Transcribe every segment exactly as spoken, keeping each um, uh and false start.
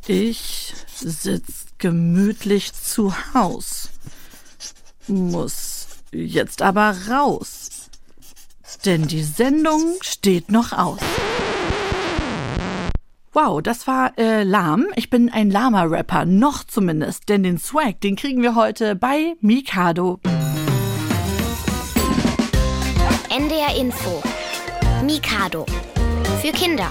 Ich sitz gemütlich zu Haus, muss jetzt aber raus, denn die Sendung steht noch aus. Wow, das war äh, lahm. Ich bin ein lahmer Rapper, noch zumindest, denn den Swag, den kriegen wir heute bei Mikado. N D R Info. Mikado. Für Kinder.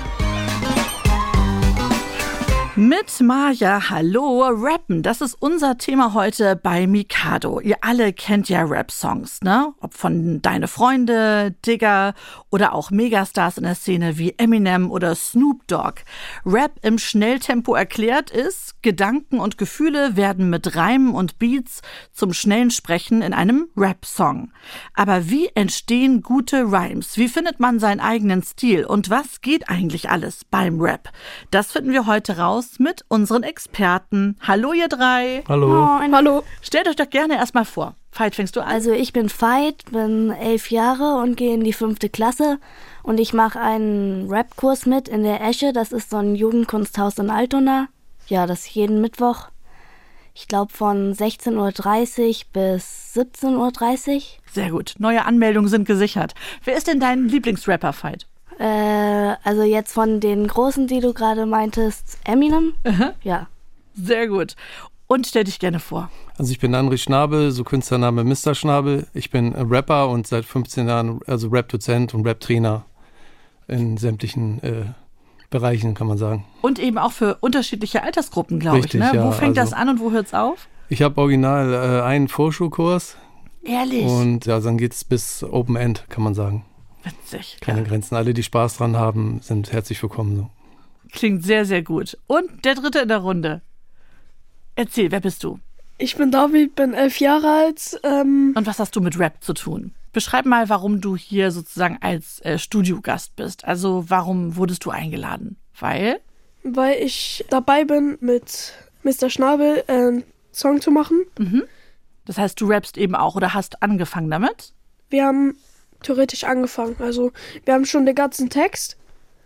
Mit Maja, hallo, Rappen, das ist unser Thema heute bei Mikado. Ihr alle kennt ja Rap-Songs, ne? Ob von Deine Freunde, Digger oder auch Megastars in der Szene wie Eminem oder Snoop Dogg. Rap im Schnelltempo erklärt ist, Gedanken und Gefühle werden mit Reimen und Beats zum schnellen Sprechen in einem Rap-Song. Aber wie entstehen gute Rhymes? Wie findet man seinen eigenen Stil? Und was geht eigentlich alles beim Rap? Das finden wir heute raus mit unseren Experten. Hallo ihr drei. Hallo. Moin. Hallo. Stellt euch doch gerne erstmal vor. Veit, fängst du an? Also ich bin Veit, bin elf Jahre und gehe in die fünfte Klasse. Und ich mache einen Rap-Kurs mit in der Esche. Das ist so ein Jugendkunsthaus in Altona. Ja, das ist jeden Mittwoch. Ich glaube von sechzehn Uhr dreißig bis siebzehn Uhr dreißig. Sehr gut. Neue Anmeldungen sind gesichert. Wer ist denn dein Lieblingsrapper, Veit? Äh, also jetzt von den Großen, die du gerade meintest, Eminem? Aha. Ja. Sehr gut. Und stell dich gerne vor. Also ich bin André Schnabel, so Künstlername Mister Schnabel. Ich bin Rapper und seit fünfzehn Jahren also Rap-Dozent und Rap-Trainer in sämtlichen äh, Bereichen, kann man sagen. Und eben auch für unterschiedliche Altersgruppen, glaube ich. Ne? Ja, wo fängt also, das an und wo hört's auf? Ich habe original äh, einen Vorschulkurs. Ehrlich? Und ja, dann geht's bis Open End, kann man sagen. Witzig. Keine ja. Grenzen. Alle, die Spaß dran haben, sind herzlich willkommen. So. Klingt sehr, sehr gut. Und der Dritte in der Runde. Erzähl, wer bist du? Ich bin David, bin elf Jahre alt. Ähm Und was hast du mit Rap zu tun? Beschreib mal, warum du hier sozusagen als äh, Studiogast bist. Also warum wurdest du eingeladen? Weil? Weil ich dabei bin, mit Mister Schnabel äh, einen Song zu machen. Mhm. Das heißt, du rappst eben auch oder hast angefangen damit? Wir haben theoretisch angefangen. Also wir haben schon den ganzen Text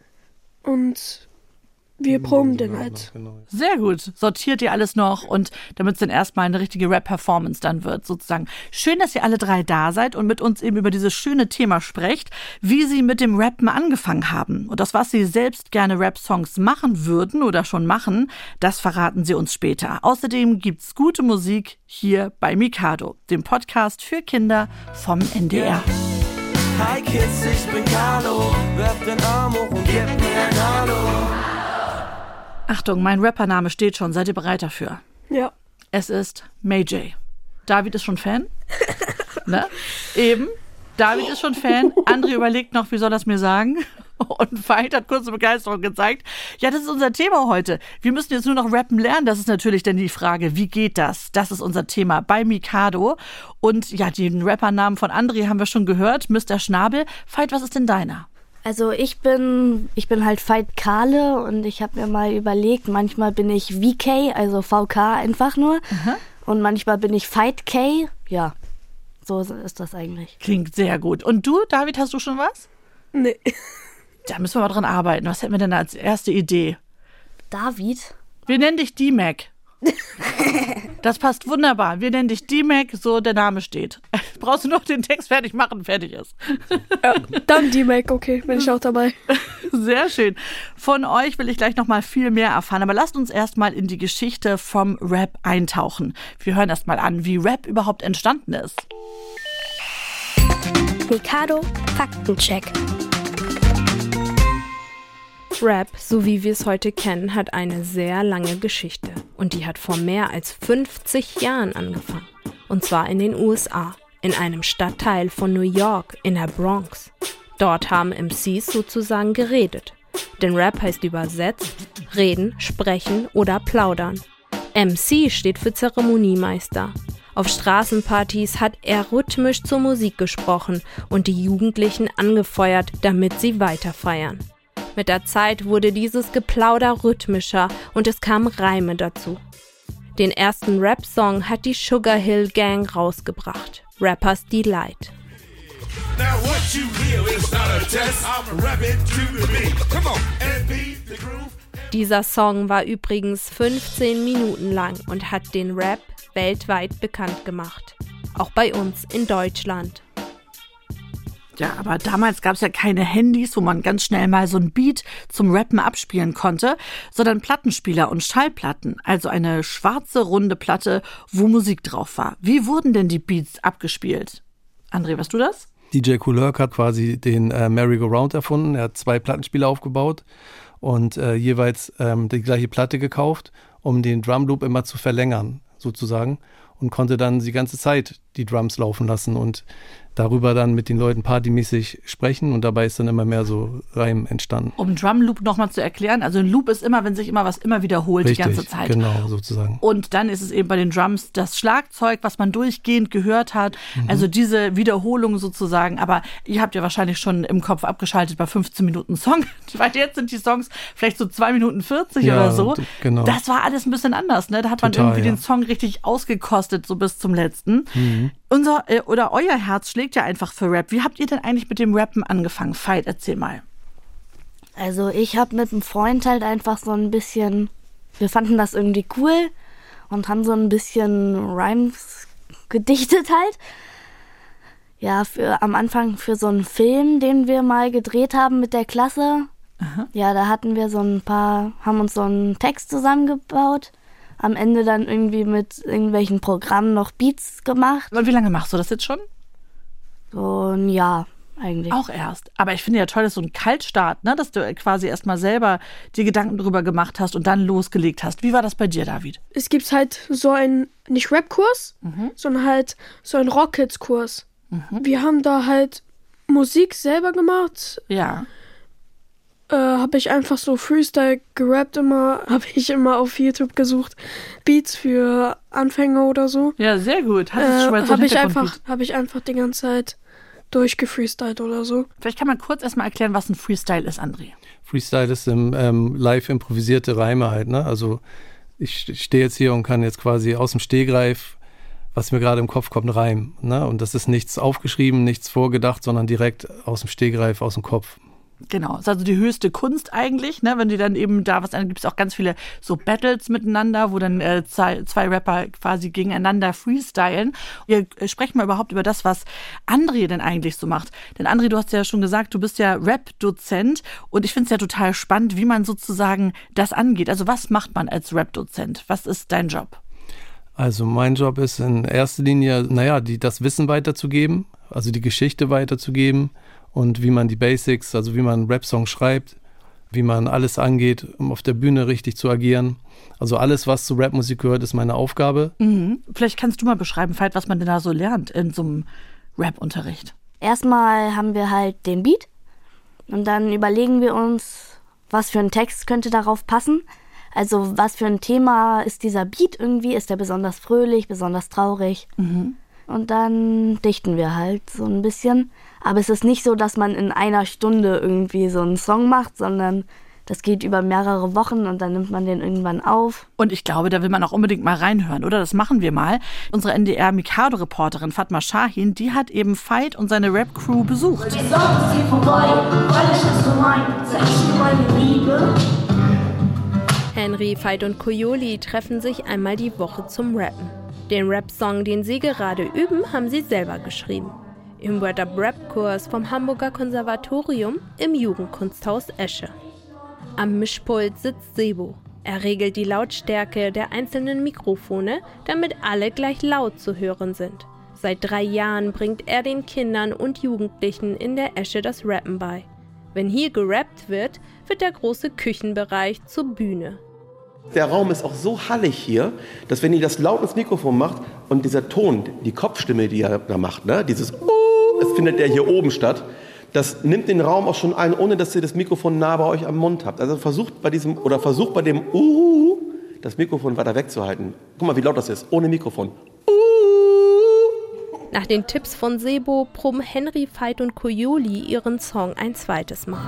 und wir proben den halt. Sehr gut. Sortiert ihr alles noch und damit es dann erstmal eine richtige Rap-Performance dann wird, sozusagen. Schön, dass ihr alle drei da seid und mit uns eben über dieses schöne Thema sprecht, wie sie mit dem Rappen angefangen haben. Und das, was sie selbst gerne Rap-Songs machen würden oder schon machen, das verraten sie uns später. Außerdem gibt's gute Musik hier bei Mikado, dem Podcast für Kinder vom N D R. Yeah. Hi Kids, ich bin Carlo, werf den Arm hoch und gib mir ein Hallo. Achtung, mein Rappername steht schon. Seid ihr bereit dafür? Ja. Es ist Mayjay. David ist schon Fan. Ne? Eben. David ist schon Fan. André überlegt noch, wie soll das mir sagen? Und Veit hat kurze Begeisterung gezeigt. Ja, das ist unser Thema heute. Wir müssen jetzt nur noch rappen lernen. Das ist natürlich dann die Frage, wie geht das? Das ist unser Thema bei Mikado. Und ja, den Rappernamen von André haben wir schon gehört. Mister Schnabel. Veit, was ist denn deiner? Also ich bin, ich bin halt Veit Kahle und ich habe mir mal überlegt, manchmal bin ich V K, also V K einfach nur. Aha. Und manchmal bin ich Veit K. Ja, so ist das eigentlich. Klingt sehr gut. Und du, David, hast du schon was? Nee. Da müssen wir mal dran arbeiten. Was hätten wir denn als erste Idee? David? Wir nennen dich D-Mac. Das passt wunderbar. Wir nennen dich D-Mac, so der Name steht. Brauchst du noch den Text fertig machen, fertig ist. Ja, dann D-Mac, okay, bin ich auch dabei. Sehr schön. Von euch will ich gleich noch mal viel mehr erfahren, aber lasst uns erst mal in die Geschichte vom Rap eintauchen. Wir hören erst mal an, wie Rap überhaupt entstanden ist. Mikado Faktencheck. Rap, so wie wir es heute kennen, hat eine sehr lange Geschichte. Und die hat vor mehr als fünfzig Jahren angefangen. Und zwar in den U S A, in einem Stadtteil von New York, in der Bronx. Dort haben M Cs sozusagen geredet. Denn Rap heißt übersetzt reden, sprechen oder plaudern. M C steht für Zeremoniemeister. Auf Straßenpartys hat er rhythmisch zur Musik gesprochen und die Jugendlichen angefeuert, damit sie weiter feiern. Mit der Zeit wurde dieses Geplauder rhythmischer und es kamen Reime dazu. Den ersten Rap-Song hat die Sugar Hill Gang rausgebracht, Rapper's Delight. Now what you hear is not a test. I'm rapping to the beat. Come on, and beat the groove. Dieser Song war übrigens fünfzehn Minuten lang und hat den Rap weltweit bekannt gemacht. Auch bei uns in Deutschland. Ja, aber damals gab es ja keine Handys, wo man ganz schnell mal so ein Beat zum Rappen abspielen konnte, sondern Plattenspieler und Schallplatten, also eine schwarze, runde Platte, wo Musik drauf war. Wie wurden denn die Beats abgespielt? André, weißt du das? D J Kool Herc hat quasi den äh, Merry-Go-Round erfunden. Er hat zwei Plattenspieler aufgebaut und äh, jeweils ähm, die gleiche Platte gekauft, um den Drumloop immer zu verlängern, sozusagen. Und konnte dann die ganze Zeit die Drums laufen lassen und darüber dann mit den Leuten partymäßig sprechen und dabei ist dann immer mehr so Reim entstanden. Um Drumloop nochmal zu erklären, also ein Loop ist immer, wenn sich immer was immer wiederholt, Richtig, die ganze Zeit. Genau, sozusagen. Und dann ist es eben bei den Drums das Schlagzeug, was man durchgehend gehört hat, mhm. also diese Wiederholung sozusagen, aber ihr habt ja wahrscheinlich schon im Kopf abgeschaltet bei fünfzehn Minuten Song, weil jetzt sind die Songs vielleicht so zwei Minuten vierzig ja, oder so. Genau. Das war alles ein bisschen anders, ne? Da hat man Total, irgendwie ja. den Song richtig ausgekostet, so bis zum letzten. Mhm. Unser äh, oder euer Herz schlägt ja einfach für Rap. Wie habt ihr denn eigentlich mit dem Rappen angefangen? Veit, erzähl mal. Also ich habe mit einem Freund halt einfach so ein bisschen, wir fanden das irgendwie cool und haben so ein bisschen Rhymes gedichtet halt. Ja, für am Anfang für so einen Film, den wir mal gedreht haben mit der Klasse. Aha. Ja, da hatten wir so ein paar, haben uns so einen Text zusammengebaut. Am Ende dann irgendwie mit irgendwelchen Programmen noch Beats gemacht. Und wie lange machst du das jetzt schon? So ein Jahr eigentlich. Auch erst. Aber ich finde ja toll, dass so ein Kaltstart, ne, dass du quasi erstmal selber die Gedanken drüber gemacht hast und dann losgelegt hast. Wie war das bei dir, David? Es gibt halt so einen, nicht Rap-Kurs, mhm. sondern halt so einen Rockets-Kurs. Mhm. Wir haben da halt Musik selber gemacht. Ja. Äh, habe ich einfach so Freestyle gerappt immer, habe ich immer auf YouTube gesucht, Beats für Anfänger oder so. Ja, sehr gut. Hattest du schon mal so habe ich einfach, habe ich einfach die ganze Zeit durchgefreestylt oder so. Vielleicht kann man kurz erstmal erklären, was ein Freestyle ist, André. Freestyle ist im, ähm, live improvisierte Reime halt, ne? Also ich, ich stehe jetzt hier und kann jetzt quasi aus dem Stehgreif, was mir gerade im Kopf kommt, reimen, ne? Und das ist nichts aufgeschrieben, nichts vorgedacht, sondern direkt aus dem Stehgreif, aus dem Kopf. Genau, ist also die höchste Kunst eigentlich, ne? Wenn die dann eben da was, dann gibt es auch ganz viele so Battles miteinander, wo dann äh, zwei, zwei Rapper quasi gegeneinander freestylen. Wir äh, sprechen mal überhaupt über das, was André denn eigentlich so macht. Denn André, du hast ja schon gesagt, du bist ja Rap-Dozent und ich finde es ja total spannend, wie man sozusagen das angeht. Also was macht man als Rap-Dozent? Was ist dein Job? Also mein Job ist in erster Linie, naja, die, das Wissen weiterzugeben, also die Geschichte weiterzugeben. Und wie man die Basics, also wie man einen Rap-Song schreibt, wie man alles angeht, um auf der Bühne richtig zu agieren. Also alles, was zu Rapmusik gehört, ist meine Aufgabe. Mhm. Vielleicht kannst du mal beschreiben, Veit, was man denn da so lernt in so einem Rap-Unterricht. Erstmal haben wir halt den Beat und dann überlegen wir uns, was für ein Text könnte darauf passen. Also was für ein Thema ist dieser Beat irgendwie? Ist der besonders fröhlich, besonders traurig? Mhm. Und dann dichten wir halt so ein bisschen. Aber es ist nicht so, dass man in einer Stunde irgendwie so einen Song macht, sondern das geht über mehrere Wochen und dann nimmt man den irgendwann auf. Und ich glaube, da will man auch unbedingt mal reinhören, oder? Das machen wir mal. Unsere N D R-Mikado-Reporterin Fatma Shahin, die hat eben Veit und seine Rap-Crew besucht. Die Sonne ist vorbei, weil ich das so mein, sag ich dir meine Liebe. Henry, Veit und Koyoli treffen sich einmal die Woche zum Rappen. Den Rap-Song, den sie gerade üben, haben sie selber geschrieben. Im Word-Up-Rap-Kurs vom Hamburger Konservatorium im Jugendkunsthaus Esche. Am Mischpult sitzt Sebo. Er regelt die Lautstärke der einzelnen Mikrofone, damit alle gleich laut zu hören sind. Seit drei Jahren bringt er den Kindern und Jugendlichen in der Esche das Rappen bei. Wenn hier gerappt wird, wird der große Küchenbereich zur Bühne. Der Raum ist auch so hallig hier, dass wenn ihr das laut ins Mikrofon macht und dieser Ton, die Kopfstimme, die er da macht, ne, dieses uh, das findet ja hier oben statt, das nimmt den Raum auch schon ein, ohne dass ihr das Mikrofon nah bei euch am Mund habt. Also versucht bei diesem, oder versucht bei dem uh, das Mikrofon weiter wegzuhalten. Guck mal, wie laut das ist, ohne Mikrofon. Uh. Nach den Tipps von Sebo proben Henry, Veit und Koyoli ihren Song ein zweites Mal.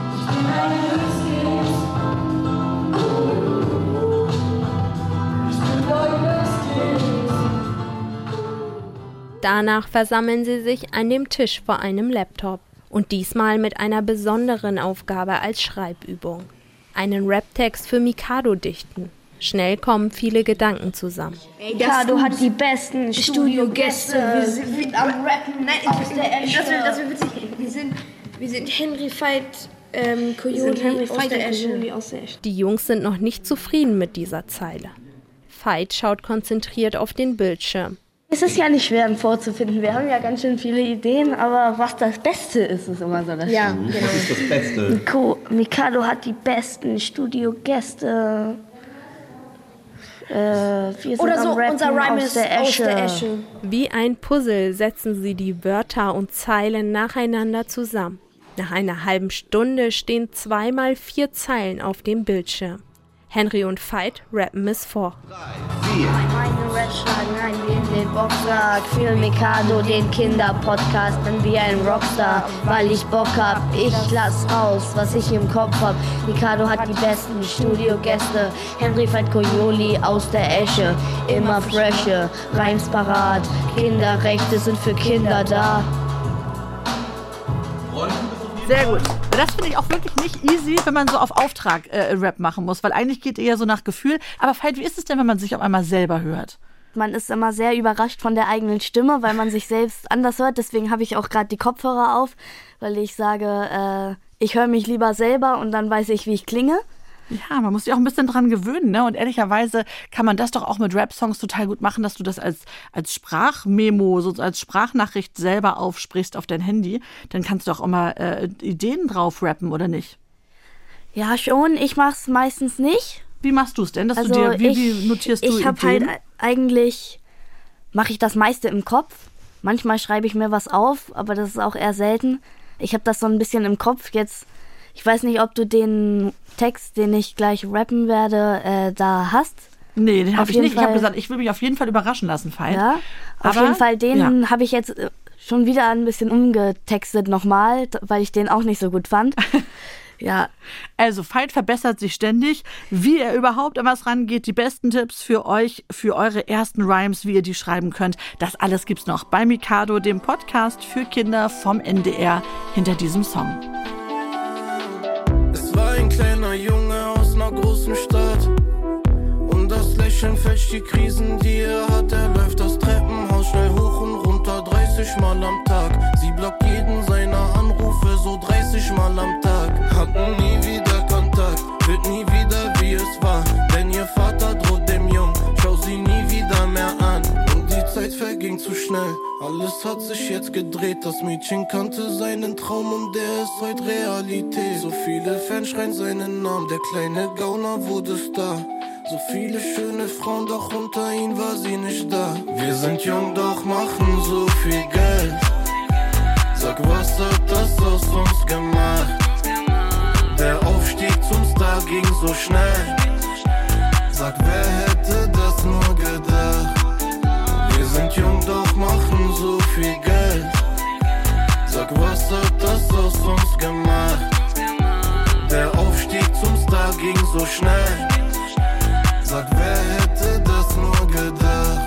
Danach versammeln sie sich an dem Tisch vor einem Laptop. Und diesmal mit einer besonderen Aufgabe als Schreibübung. einen Rap-Text für Mikado dichten. Schnell kommen viele Gedanken zusammen. Mikado hat die besten Studiogäste. Wir sind, wir am Rappen aus der Esche. Das wird, das wird witzig. Wir sind, wir sind Henry Veit ähm, Coyote aus, aus der Esche. Die Jungs sind noch nicht zufrieden mit dieser Zeile. Veit schaut konzentriert auf den Bildschirm. Es ist ja nicht schwer, einen vorzufinden. Wir haben ja ganz schön viele Ideen, aber was das Beste ist, ist immer so das Ja, Schlimme. genau. Was ist das Beste? Miko, Mikado hat die besten Studiogäste. Äh, wir sind Oder so, am Rappen unser Rhyme aus ist der aus Esche. der Esche. Wie ein Puzzle setzen sie die Wörter und Zeilen nacheinander zusammen. Nach einer halben Stunde stehen zweimal vier Zeilen auf dem Bildschirm. Henry und Veit rappen es vor. Meine Rap schlagen ein wie in den Boxsack. Für Mikado, den Kinderpodcast, bin wie ein Rockstar, weil ich Bock hab. Ich lass raus, was ich im Kopf hab. Mikado hat die besten Studiogäste. Henry Veit Coyote aus der Esche. Immer fresche, Reims parat. Kinderrechte sind für Kinder da. Sehr gut. Das finde ich auch wirklich nicht easy, wenn man so auf Auftrag äh, Rap machen muss, weil eigentlich geht eher so nach Gefühl. Aber Veit, wie ist es denn, wenn man sich auf einmal selber hört? Man ist immer sehr überrascht von der eigenen Stimme, weil man sich selbst anders hört. Deswegen habe ich auch gerade die Kopfhörer auf, weil ich sage, äh, ich höre mich lieber selber und dann weiß ich, wie ich klinge. Ja, man muss sich auch ein bisschen dran gewöhnen, ne? Und ehrlicherweise kann man das doch auch mit Rap-Songs total gut machen, dass du das als, als Sprachmemo, so als Sprachnachricht selber aufsprichst auf dein Handy. Dann kannst du auch immer äh, Ideen drauf rappen, oder nicht? Ja, schon. Ich mache es meistens nicht. Wie machst du es denn? Dass also du dir, wie, ich, wie notierst du ich hab Ideen? Halt eigentlich, mache ich das meiste im Kopf. Manchmal schreibe ich mir was auf, aber das ist auch eher selten. Ich habe das so ein bisschen im Kopf jetzt. Ich weiß nicht, ob du den Text, den ich gleich rappen werde, äh, da hast. Nee, den habe ich nicht. Fall, ich habe gesagt, ich will mich auf jeden Fall überraschen lassen, Veit. Ja, auf Aber, jeden Fall, den ja. habe ich jetzt schon wieder ein bisschen umgetextet nochmal, weil ich den auch nicht so gut fand. Ja. Also Veit verbessert sich ständig, wie er überhaupt an was rangeht. Die besten Tipps für euch, für eure ersten Rhymes, wie ihr die schreiben könnt. Das alles gibt's noch bei Mikado, dem Podcast für Kinder vom N D R, hinter diesem Song. Es war ein kleiner Junge aus einer großen Stadt und das Lächeln fälscht die Krisen, die er hat. Er läuft das Treppenhaus schnell hoch und runter, dreißig Mal am Tag. Sie blockt jeden seiner Anrufe, so dreißig Mal am Tag. Hatten nie wieder Kontakt, wird nie wieder wie es war. Denn ihr Vater droht dem Jungen, schau sie nie wieder mehr an. Und die Zeit verging zu schnell, alles hat sich jetzt gedreht. Das Mädchen kannte seinen Traum und der ist heute Realität. So viele Fans schreien seinen Namen, der kleine Gauner wurde Star. So viele schöne Frauen, doch unter ihnen war sie nicht da. Wir sind jung, doch machen so viel Geld. Sag, was hat das aus uns gemacht? Der Aufstieg zum Star ging so schnell. Sag, wer hätte das nur gedacht? Wir sind jung, doch machen so viel Geld. Sag, was hat das aus uns gemacht? Der Aufstieg zum Star ging so schnell. Sag, wer hätte das nur gedacht?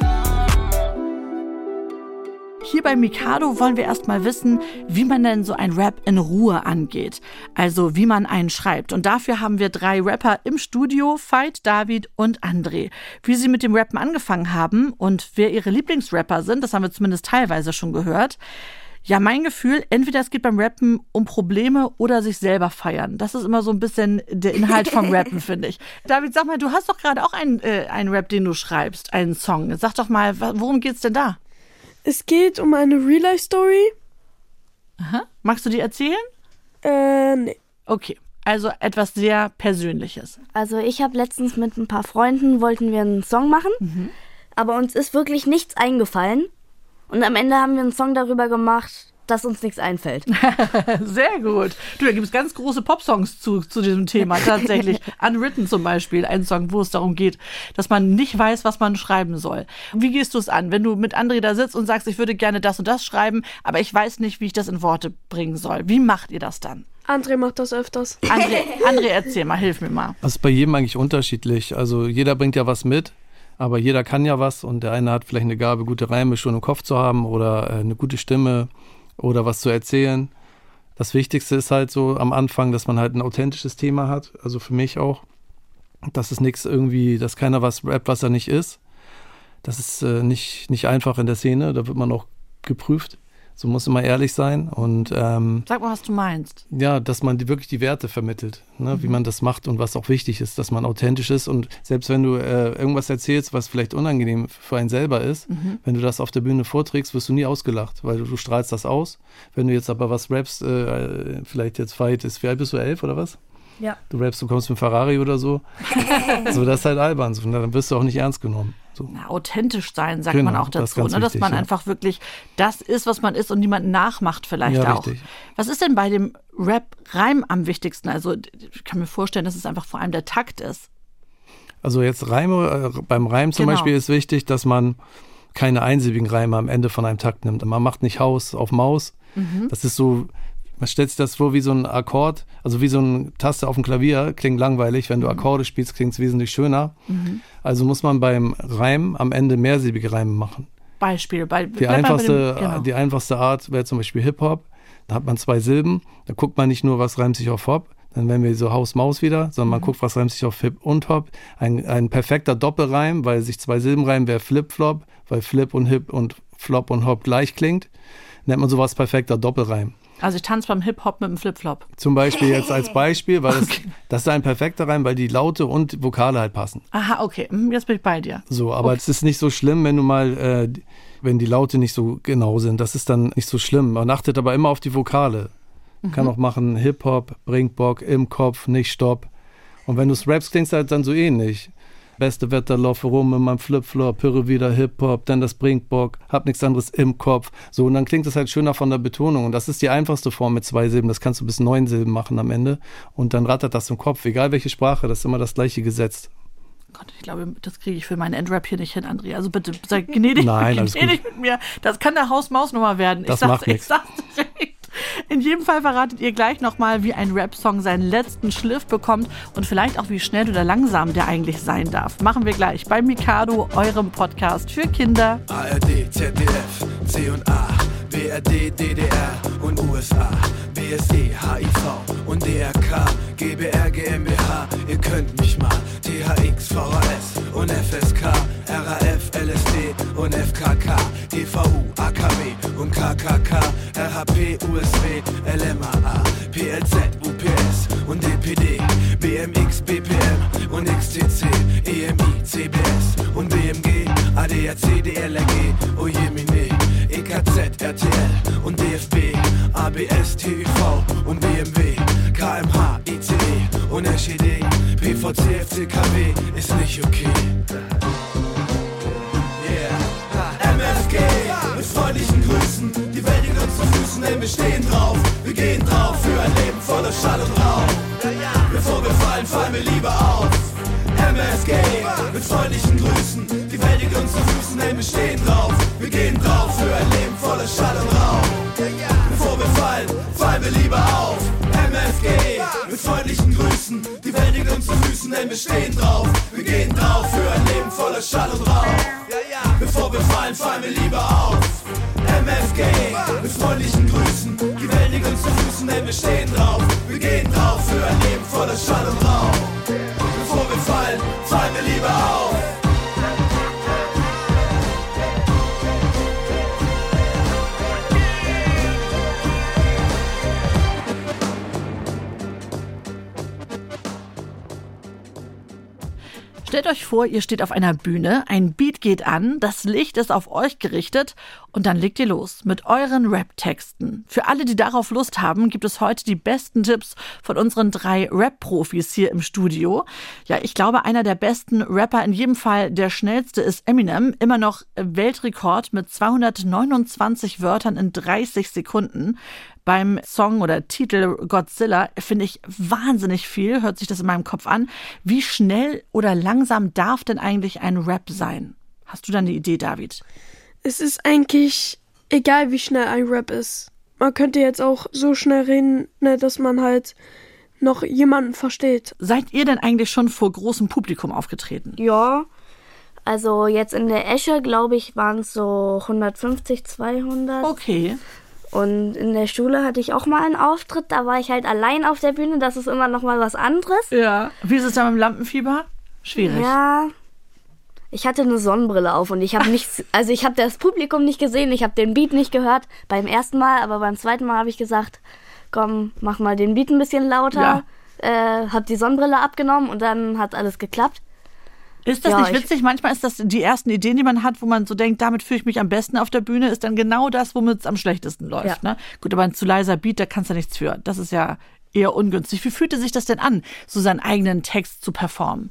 Hier bei Mikado wollen wir erstmal wissen, wie man denn so ein Rap in Ruhe angeht. Also wie man einen schreibt. Und dafür haben wir drei Rapper im Studio, Veit, David und André. Wie sie mit dem Rappen angefangen haben und wer ihre Lieblingsrapper sind, das haben wir zumindest teilweise schon gehört. Ja, mein Gefühl, entweder es geht beim Rappen um Probleme oder sich selber feiern. Das ist immer so ein bisschen der Inhalt vom Rappen, finde ich. David, sag mal, du hast doch gerade auch einen, äh, einen Rap, den du schreibst, einen Song. Sag doch mal, worum geht's denn da? Es geht um eine Real-Life-Story. Aha. Magst du die erzählen? Äh, nee. Okay, also etwas sehr Persönliches. Also ich habe letztens mit ein paar Freunden, wollten wir einen Song machen, mhm. aber uns ist wirklich nichts eingefallen. Und am Ende haben wir einen Song darüber gemacht, dass uns nichts einfällt. Sehr gut. Du, da gibt es ganz große Popsongs zu, zu diesem Thema tatsächlich. Unwritten zum Beispiel, ein Song, wo es darum geht, dass man nicht weiß, was man schreiben soll. Wie gehst du es an, wenn du mit André da sitzt und sagst, ich würde gerne das und das schreiben, aber ich weiß nicht, wie ich das in Worte bringen soll. Wie macht ihr das dann? André macht das öfters. André, André, erzähl mal, hilf mir mal. Das ist bei jedem eigentlich unterschiedlich. Also jeder bringt ja was mit. Aber jeder kann ja was und der eine hat vielleicht eine Gabe, gute Reime schon im Kopf zu haben oder äh, eine gute Stimme oder was zu erzählen. Das Wichtigste ist halt so am Anfang, dass man halt ein authentisches Thema hat, also für mich auch. Das ist nichts irgendwie, dass keiner was rappt, was er nicht ist. Das ist äh, nicht, nicht einfach in der Szene, da wird man auch geprüft. So muss immer ehrlich sein. Und, ähm, sag mal, was du meinst. Ja, dass man die, wirklich die Werte vermittelt, ne? Mhm. Wie man das macht und was auch wichtig ist, dass man authentisch ist. Und selbst wenn du äh, irgendwas erzählst, was vielleicht unangenehm für einen selber ist, mhm. wenn du das auf der Bühne vorträgst, wirst du nie ausgelacht, weil du, du strahlst das aus. Wenn du jetzt aber was rappst, äh, vielleicht jetzt Fight ist, wie alt bist du, elf oder was? Ja. Du rappst, du kommst mit Ferrari oder so. So, das ist halt albern. So, dann wirst du auch nicht ernst genommen. So. Na, authentisch sein, sagt genau, man auch dazu. das ist ne? Dass wichtig, man ja. einfach wirklich das ist, was man ist und niemanden nachmacht vielleicht ja, auch. Richtig. Was ist denn bei dem Rap-Reim am wichtigsten? Also ich kann mir vorstellen, dass es einfach vor allem der Takt ist. Also jetzt Reime, äh, beim Reim zum genau. Beispiel ist wichtig, dass man keine einsilbigen Reime am Ende von einem Takt nimmt. Man macht nicht Haus auf Maus. Mhm. Das ist so... Man stellt sich das vor wie so ein Akkord, also wie so eine Taste auf dem Klavier, klingt langweilig. Wenn du Akkorde spielst, klingt es wesentlich schöner. Mhm. Also muss man beim Reim am Ende mehrsilbige Reime machen. Beispiel. Bei, die, einfachste, dem, genau. die einfachste Art wäre zum Beispiel Hip-Hop. Da hat man zwei Silben. Da guckt man nicht nur, was reimt sich auf Hop. Dann wären wir so Haus-Maus wieder, sondern man mhm. guckt, was reimt sich auf Hip und Hop. Ein, ein perfekter Doppelreim, weil sich zwei Silben reimen, wäre Flip-Flop, weil Flip und Hip und Flop und Hop gleich klingt. Nennt man sowas perfekter Doppelreim. Also ich tanze beim Hip-Hop mit dem Flip-Flop. Zum Beispiel jetzt als Beispiel, weil okay. das, das ist ein perfekter Reim, weil die Laute und Vokale halt passen. Aha, okay, jetzt bin ich bei dir. So, aber okay. es ist nicht so schlimm, wenn du mal, äh, wenn die Laute nicht so genau sind. Das ist dann nicht so schlimm. Man achtet aber immer auf die Vokale. Man mhm. kann auch machen Hip-Hop, bringt Bock, im Kopf, nicht Stopp. Und wenn du es rappst, klingst halt dann so ähnlich. Beste Wetter, laufe rum in meinem Flip-Flop, höre wieder Hip-Hop, denn das bringt Bock, hab nichts anderes im Kopf. So, und dann klingt das halt schöner von der Betonung. Und das ist die einfachste Form mit zwei Silben. Das kannst du bis neun Silben machen am Ende. Und dann rattert das im Kopf. Egal welche Sprache, das ist immer das gleiche gesetzt. Gott, ich glaube, das kriege ich für meinen Endrap hier nicht hin, André. Also bitte, sei gnädig, Nein, alles gnädig gut. mit mir. Das kann der Haus-Maus-Nummer werden. Das ich sag's, macht nichts. Ich sag's direkt. In jedem Fall verratet ihr gleich nochmal, wie ein Rap-Song seinen letzten Schliff bekommt und vielleicht auch, wie schnell oder langsam der eigentlich sein darf. Machen wir gleich bei Mikado, eurem Podcast für Kinder. A R D, Z D F, C und A, B R D, D D R und U S A, B S E, H I V und D R K, G B R, G m b H, ihr könnt mich mal, T H X, V H S und F S K, R A F, L S D und F K K, T V U, A K W und K K K, R H P, U S W, L M A A, P L Z, U P S und D P D, B M X, B P M und X T C, E M I, C B S und B M G, A D A C, D L R G, oh je mine, E K Z, R T L und D F B, A B S, T U V und B M W, K M H, I C E und S E D, P V C, F C K W, ist nicht okay. Yeah. M F G, mit freundlichen Grüßen, die Welt liegt uns zu Füßen, denn wir stehen drauf, wir gehen drauf für ein Leben voller Schall und Rauch. Bevor wir fallen, fallen wir lieber auf. M F G, mit freundlichen Grüßen, die Welt liegt uns zu Füßen, denn wir stehen drauf, wir gehen drauf für ein Leben voller Schall und Rauch. Bevor wir fallen, fallen wir lieber auf. M F G, mit freundlichen Grüßen, die Welt liegt uns zu Füßen, denn wir stehen drauf, wir gehen drauf für ein Leben voller Schall und Rauch. Bevor wir fallen, fallen wir lieber auf. M F G, mit freundlichen Grüßen, die Welt liegt uns zu Füßen, denn wir stehen drauf, wir gehen drauf für ein Leben voller Schall und Rauch. Bevor wir fallen, fallen wir lieber auf. Stellt euch vor, ihr steht auf einer Bühne, ein Beat geht an, das Licht ist auf euch gerichtet und dann legt ihr los mit euren Rap-Texten. Für alle, die darauf Lust haben, gibt es heute die besten Tipps von unseren drei Rap-Profis hier im Studio. Ja, ich glaube, einer der besten Rapper, in jedem Fall der schnellste, ist Eminem. Immer noch Weltrekord mit zweihundertneunundzwanzig Wörtern in dreißig Sekunden. Beim Song oder Titel Godzilla finde ich wahnsinnig viel, hört sich das in meinem Kopf an. Wie schnell oder langsam darf denn eigentlich ein Rap sein? Hast du da eine Idee, David? Es ist eigentlich egal, wie schnell ein Rap ist. Man könnte jetzt auch so schnell reden, ne, dass man halt noch jemanden versteht. Seid ihr denn eigentlich schon vor großem Publikum aufgetreten? Ja, also jetzt in der Esche, glaube ich, waren es so hundertfünfzig, zweihundert. Okay. Und in der Schule hatte ich auch mal einen Auftritt, da war ich halt allein auf der Bühne, das ist immer noch mal was anderes. Ja. Wie ist es dann mit dem Lampenfieber? Schwierig. Ja, ich hatte eine Sonnenbrille auf und ich habe nichts, also ich habe das Publikum nicht gesehen, ich habe den Beat nicht gehört beim ersten Mal, aber beim zweiten Mal habe ich gesagt, komm, mach mal den Beat ein bisschen lauter, ja. äh, hab die Sonnenbrille abgenommen und dann hat alles geklappt. Ist das ja, nicht witzig? Manchmal ist das die ersten Ideen, die man hat, wo man so denkt, damit fühle ich mich am besten auf der Bühne, ist dann genau das, womit es am schlechtesten läuft. Ja. Ne? Gut, aber ein zu leiser Beat, da kannst du nichts für. Das ist ja eher ungünstig. Wie fühlte sich das denn an, so seinen eigenen Text zu performen?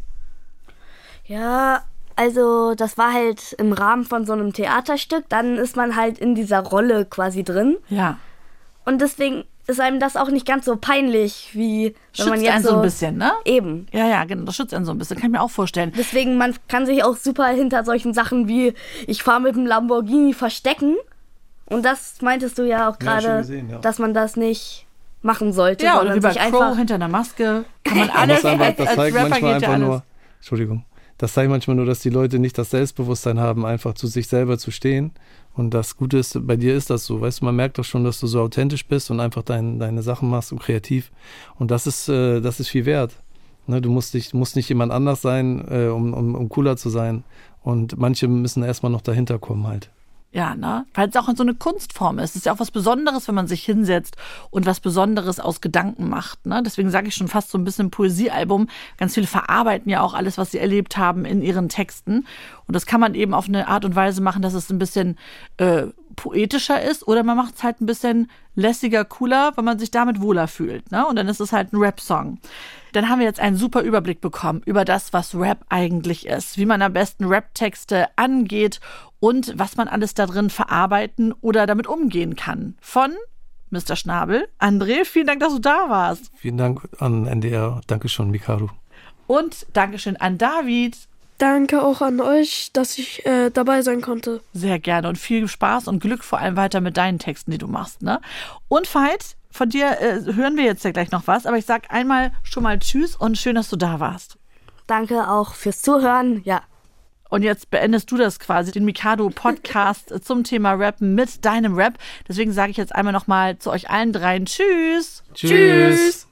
Ja, also das war halt im Rahmen von so einem Theaterstück. Dann ist man halt in dieser Rolle quasi drin. Ja. Und deswegen ist einem das auch nicht ganz so peinlich, wie wenn schützt man jetzt einen so, so ein bisschen, ne? Eben. Ja, ja, genau, das schützt einen so ein bisschen, kann ich mir auch vorstellen. Deswegen, man kann sich auch super hinter solchen Sachen wie, ich fahre mit dem Lamborghini verstecken. Und das meintest du ja auch gerade, ja, ja. dass man das nicht machen sollte. Ja, oder wie bei Crow hinter einer Maske. Kann man alles einfach, als, das als zeigt Rapper manchmal geht ja einfach alles. Nur, Entschuldigung, das zeigt manchmal nur, dass die Leute nicht das Selbstbewusstsein haben, einfach zu sich selber zu stehen. Und das Gute ist, bei dir ist das so, weißt du, man merkt doch schon, dass du so authentisch bist und einfach dein, deine Sachen machst und kreativ. Und das ist, äh, das ist viel wert. Ne, du musst nicht, musst nicht jemand anders sein, äh, um, um, um cooler zu sein. Und manche müssen erstmal noch dahinter kommen halt. Ja, ne? Weil es auch so eine Kunstform ist. Es ist ja auch was Besonderes, wenn man sich hinsetzt und was Besonderes aus Gedanken macht. Ne? Deswegen sage ich schon fast so ein bisschen Poesiealbum. Ganz viele verarbeiten ja auch alles, was sie erlebt haben in ihren Texten. Und das kann man eben auf eine Art und Weise machen, dass es ein bisschen äh, poetischer ist. Oder man macht es halt ein bisschen lässiger, cooler, weil man sich damit wohler fühlt. Ne? Und dann ist es halt ein Rap-Song. Dann haben wir jetzt einen super Überblick bekommen über das, was Rap eigentlich ist, wie man am besten Rap-Texte angeht und was man alles da drin verarbeiten oder damit umgehen kann. Von Mister Schnabel. André, vielen Dank, dass du da warst. Vielen Dank an N D R. Dankeschön, Mikado. Und Dankeschön an David. Danke auch an euch, dass ich äh, dabei sein konnte. Sehr gerne und viel Spaß und Glück vor allem weiter mit deinen Texten, die du machst. Ne? Und Veit, von dir äh, hören wir jetzt ja gleich noch was, aber ich sag einmal schon mal Tschüss und schön, dass du da warst. Danke auch fürs Zuhören, ja. Und jetzt beendest du das quasi, den Mikado-Podcast zum Thema Rappen mit deinem Rap. Deswegen sage ich jetzt einmal nochmal zu euch allen dreien Tschüss. Tschüss. Tschüss.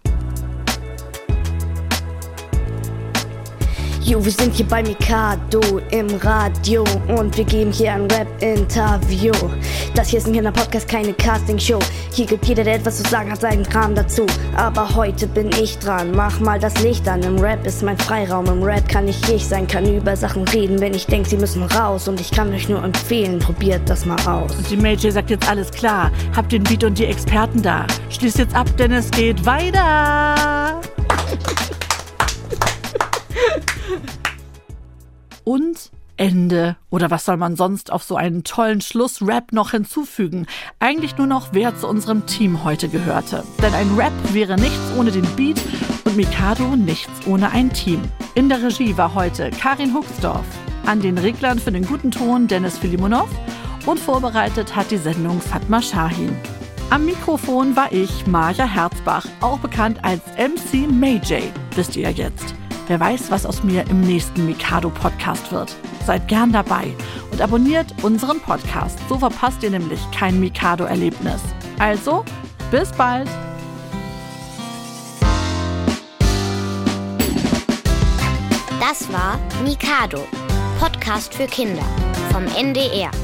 Jo, wir sind hier bei Mikado im Radio und wir geben hier ein Rap-Interview. Das hier ist ein Kinder-Podcast, keine Casting-Show. Hier gibt jeder, der etwas zu sagen hat, seinen Kram dazu. Aber heute bin ich dran, mach mal das Licht an. Im Rap ist mein Freiraum, im Rap kann ich ich sein, kann über Sachen reden, wenn ich denk, sie müssen raus. Und ich kann euch nur empfehlen, probiert das mal aus. Und die Major sagt jetzt alles klar, habt den Beat und die Experten da. Schließt jetzt ab, denn es geht weiter. Und Ende. Oder was soll man sonst auf so einen tollen Schlussrap noch hinzufügen? Eigentlich nur noch, wer zu unserem Team heute gehörte. Denn ein Rap wäre nichts ohne den Beat und Mikado nichts ohne ein Team. In der Regie war heute Karin Huxdorf. An den Reglern für den guten Ton Dennis Filimonov. Und vorbereitet hat die Sendung Fatma Shahin. Am Mikrofon war ich, Maja Herzbach, auch bekannt als M C Major. Wisst ihr ja jetzt. Wer weiß, was aus mir im nächsten Mikado-Podcast wird. Seid gern dabei und abonniert unseren Podcast. So verpasst ihr nämlich kein Mikado-Erlebnis. Also, bis bald! Das war Mikado, Podcast für Kinder vom N D R.